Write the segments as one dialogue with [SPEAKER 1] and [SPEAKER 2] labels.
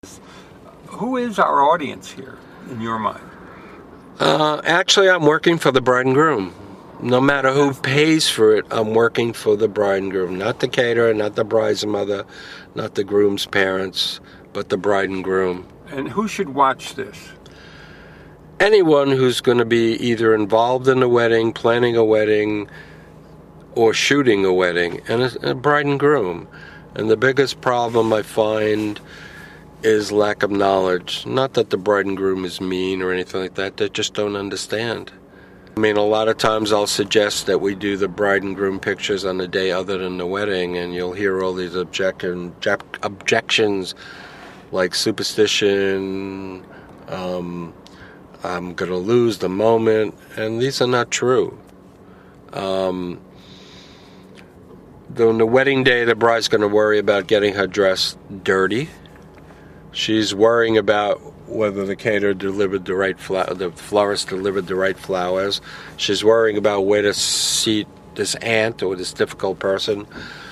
[SPEAKER 1] Who is our audience here, in your mind?
[SPEAKER 2] Actually, I'm working for the bride and groom. No matter who pays for it, I'm working for the bride and groom. Not the caterer, not the bride's mother, not the groom's parents, but the bride and groom.
[SPEAKER 1] And who should watch this?
[SPEAKER 2] Anyone who's going to be either involved in a wedding, planning a wedding, or shooting a wedding, and a bride and groom. And the biggest problem I find is lack of knowledge. Not that the bride and groom is mean or anything like that, they just don't understand. I mean, a lot of times I'll suggest that we do the bride and groom pictures on a day other than the wedding, and you'll hear all these objections like superstition, I'm going to lose the moment, and these are not true. On the wedding day, the bride's going to worry about getting her dress dirty. She's worrying about whether the caterer delivered the right the florist delivered the right flowers. She's worrying about where to seat this aunt or this difficult person,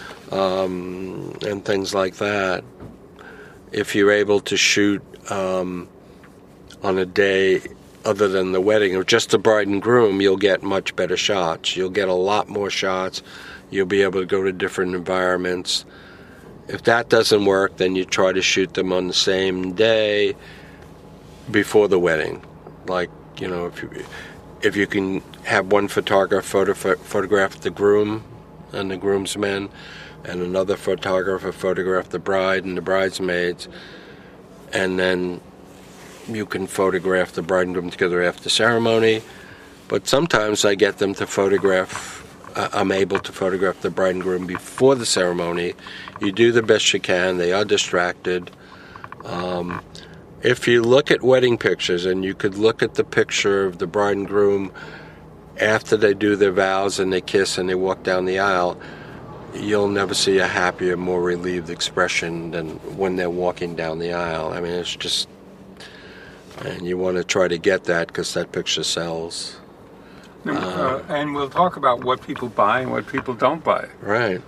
[SPEAKER 2] and things like that. If you're able to shoot on a day other than the wedding or just the bride and groom, you'll get much better shots. You'll get a lot more shots. You'll be able to go to different environments. If that doesn't work, then you try to shoot them on the same day before the wedding. Like, you know, if you can have one photographer photograph the groom and the groomsmen, and another photographer photograph the bride and the bridesmaids, and then you can photograph the bride and groom together after the ceremony. But sometimes I get them to photograph. I'm able to photograph the bride and groom before the ceremony. You do the best you can. They are distracted. If you look at wedding pictures, and you could look at the picture of the bride and groom after they do their vows and they kiss and they walk down the aisle, you'll never see a happier, more relieved expression than when they're walking down the aisle. I mean, it's just... And you want to try to get that because that picture sells.
[SPEAKER 1] And we'll talk about what people buy and what people don't buy.
[SPEAKER 2] Right.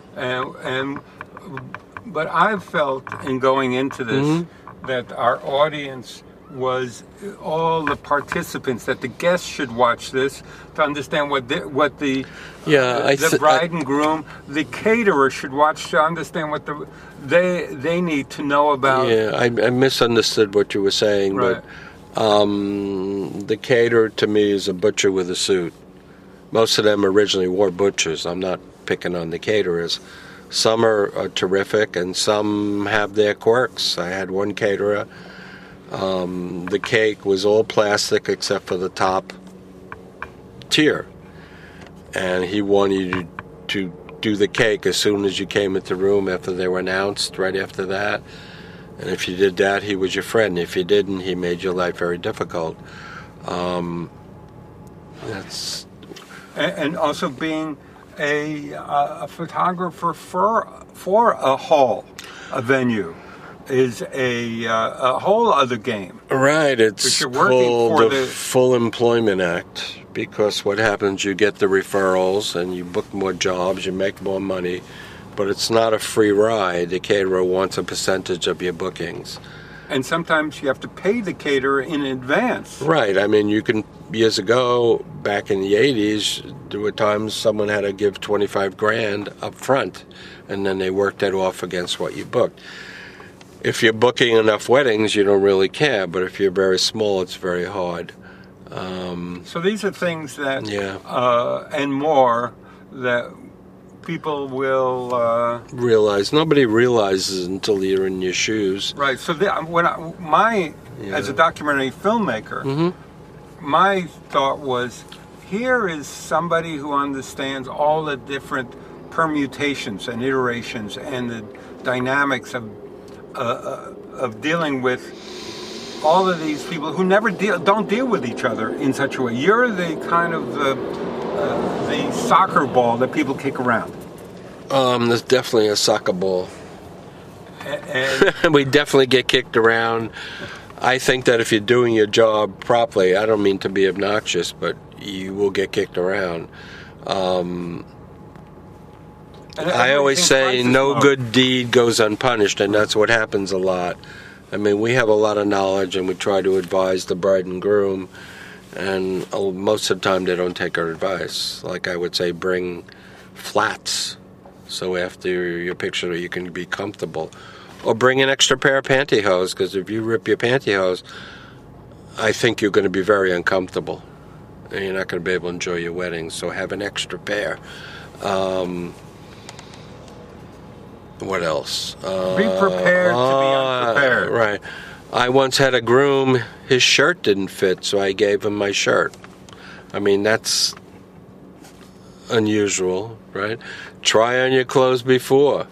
[SPEAKER 1] But I've felt in going into this that our audience was all the participants, that the guests should watch this to understand what the bride and groom, the caterer should watch to understand what they need to know about.
[SPEAKER 2] Yeah, I misunderstood what you were saying,
[SPEAKER 1] right.
[SPEAKER 2] But the caterer to me is a butcher with a suit. Most of them originally wore butchers. I'm not picking on the caterers. Some are terrific, and some have their quirks. I had one caterer. The cake was all plastic except for the top tier. And he wanted you to do the cake as soon as you came into the room after they were announced, right after that. And if you did that, he was your friend. If you didn't, he made your life very difficult. That's...
[SPEAKER 1] And also being a photographer for a hall, a venue, is a whole other game.
[SPEAKER 2] Right, it's called the Full Employment Act, because what happens, you get the referrals and you book more jobs, you make more money, but it's not a free ride. The caterer wants a percentage of your bookings.
[SPEAKER 1] And sometimes you have to pay the caterer in advance.
[SPEAKER 2] Right, I mean, you can, years ago, back in the 80s, there were times someone had to give $25,000 up front, and then they worked that off against what you booked. If you're booking enough weddings, you don't really care, but if you're very small, it's very hard.
[SPEAKER 1] So these are things that, and more, that people will
[SPEAKER 2] realize. Nobody realizes until you're in your shoes.
[SPEAKER 1] Right. So as a documentary filmmaker, my thought was, here is somebody who understands all the different permutations and iterations and the dynamics of dealing with all of these people who don't deal with each other in such a way. You're the kind of the soccer ball that people kick around.
[SPEAKER 2] There's definitely a soccer ball. We definitely get kicked around. I think that if you're doing your job properly, I don't mean to be obnoxious, but you will get kicked around. I always say no good deed goes unpunished, and that's what happens a lot. I mean, we have a lot of knowledge, and we try to advise the bride and groom, and most of the time they don't take our advice. Like I would say, bring flats, so after your picture you can be comfortable. Or bring an extra pair of pantyhose, because if you rip your pantyhose, I think you're going to be very uncomfortable, and you're not going to be able to enjoy your wedding, so have an extra pair. What else?
[SPEAKER 1] Be prepared to be unprepared.
[SPEAKER 2] Right. I once had a groom, his shirt didn't fit, so I gave him my shirt. I mean, that's unusual, right? Try on your clothes before.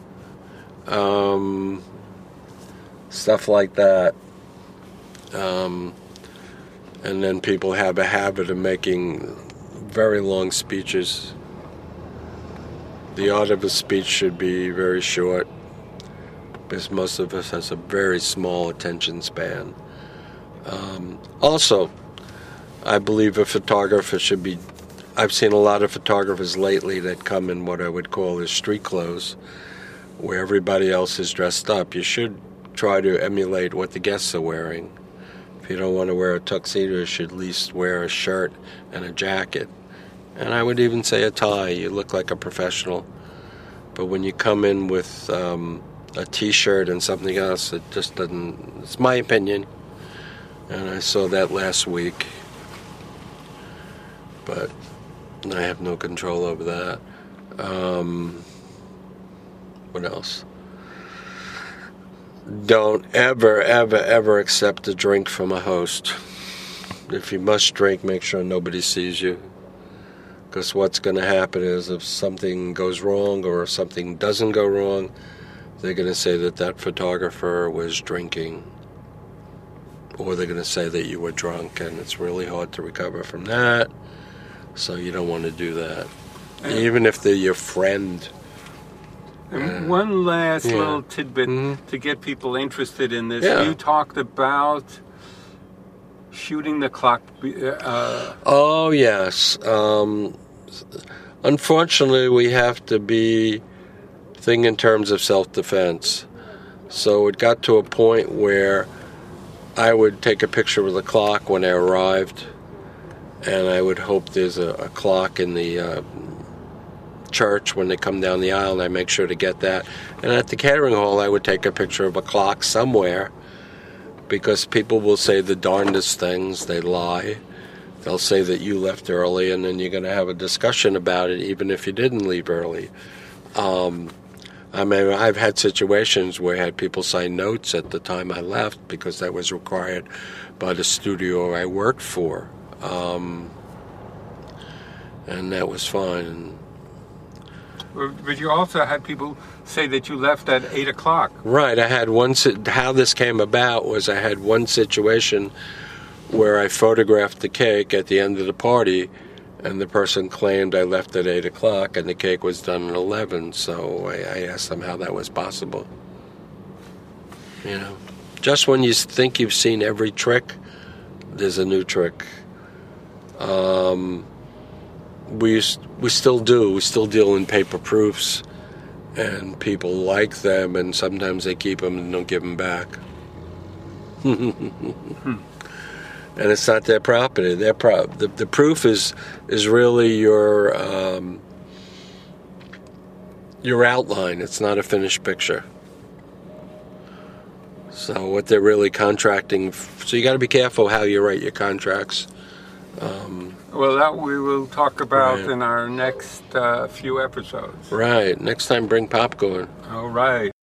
[SPEAKER 2] Stuff like that. And then people have a habit of making very long speeches. The art of a speech should be very short, because most of us has a very small attention span. Also, I believe a photographer should be... I've seen a lot of photographers lately that come in what I would call as street clothes, where everybody else is dressed up. You should try to emulate what the guests are wearing. If you don't want to wear a tuxedo, you should at least wear a shirt and a jacket. And I would even say a tie. You look like a professional. But when you come in with a t-shirt and something else, it just doesn't... It's my opinion. And I saw that last week. But I have no control over that. What else? Don't ever, ever, ever accept a drink from a host. If you must drink, make sure nobody sees you. Because what's going to happen is if something goes wrong or if something doesn't go wrong, they're going to say that that photographer was drinking. Or they're going to say that you were drunk, and it's really hard to recover from that. So you don't want to do that. Even if they're your friend.
[SPEAKER 1] And one last little tidbit to get people interested in this. You talked about shooting the clock.
[SPEAKER 2] Oh, yes. Unfortunately, we have to be thinking in terms of self-defense. So it got to a point where I would take a picture of the clock when I arrived, and I would hope there's a clock in the church when they come down the aisle, and I make sure to get that. And at the catering hall, I would take a picture of a clock somewhere, because people will say the darndest things. They lie. They'll say that you left early, and then you're going to have a discussion about it, even if you didn't leave early. I mean, I've had situations where I had people sign notes at the time I left, because that was required by the studio I worked for. And that was fine.
[SPEAKER 1] But you also had people say that you left at 8 o'clock.
[SPEAKER 2] Right. I had one... How this came about was I had one situation where I photographed the cake at the end of the party, and the person claimed I left at 8 o'clock, and the cake was done at 11. So I asked them how that was possible. You know, just when you think you've seen every trick, there's a new trick. We still do. We still deal in paper proofs, and people like them, and sometimes they keep them and don't give them back. And it's not their property. The proof is really your outline. It's not a finished picture. So what they're really contracting. So you got to be careful how you write your contracts.
[SPEAKER 1] Well, that we will talk about in our next few episodes.
[SPEAKER 2] Right. Next time, bring popcorn.
[SPEAKER 1] All right.